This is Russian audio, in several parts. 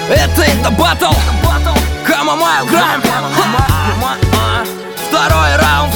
Это батл, Хамамайл Грайм. Второй раунд.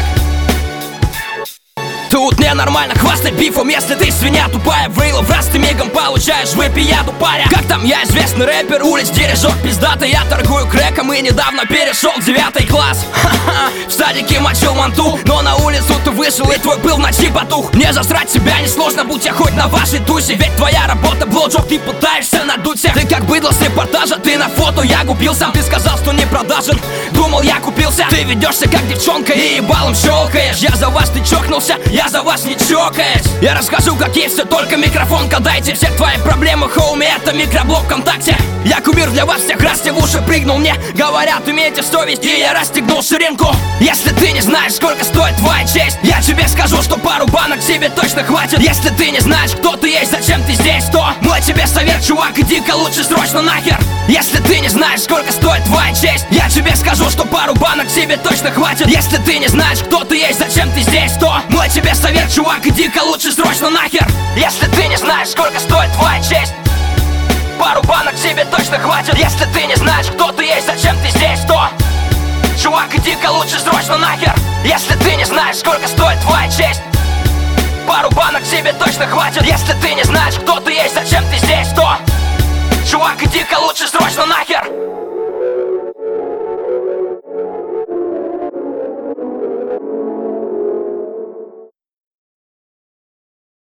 Тут ненормально хвастать бифом, если ты свинья тупая. Врыло в раз ты мигом получаешь выпияду паря. Как там, я известный рэпер, улиц дирижер пиздатый. Я торгую крэком и недавно перешел в 9 класс. В садике мочил манту, но на улицу ты вышел и твой пыл в ночи потух. Мне засрать себя несложно, будь я хоть на вашей тусе. Ведь твоя работа блоджоб, ты пытаешься надуть всех. Ты как быдло с репортажа, ты на фото, я губил сам. Ты сказал, что не продажен, думал я купился. Ты ведешься как девчонка и ебалом щелкаешь. Я за вас не чокнулся, я за вас не чокаюсь. Я расскажу, как есть, все только микрофон-ка дайте. Все твои проблемы, хоуми, это микроблог ВКонтакте. Я кумир для вас всех, раз тебе в уши прыгнул. Мне говорят, имейте совесть, и я расстегнул ширинку. Если ты не знаешь, сколько стоит твоя честь, я тебе скажу, что пару банок тебе точно хватит. Если ты не знаешь, кто ты есть, зачем ты здесь, то мой тебе совет, чувак, иди-ка лучше срочно нахер. Если ты не знаешь, сколько стоит твоя честь, я тебе скажу, что пару банок тебе точно хватит. Если ты не знаешь, кто ты есть, зачем ты здесь, то мой тебе совет, чувак, иди-ка лучше срочно нахер. Если ты не знаешь, сколько стоит твоя честь, пару банок тебе точно хватит. Если ты не знаешь, кто ты есть, зачем ты здесь, то чувак, иди-ка лучше срочно нахер. Если ты не знаешь, сколько стоит твоя честь, пару банок тебе точно хватит. Если ты не знаешь, кто ты есть, зачем ты здесь, то чувак, иди-ка лучше срочно нахер.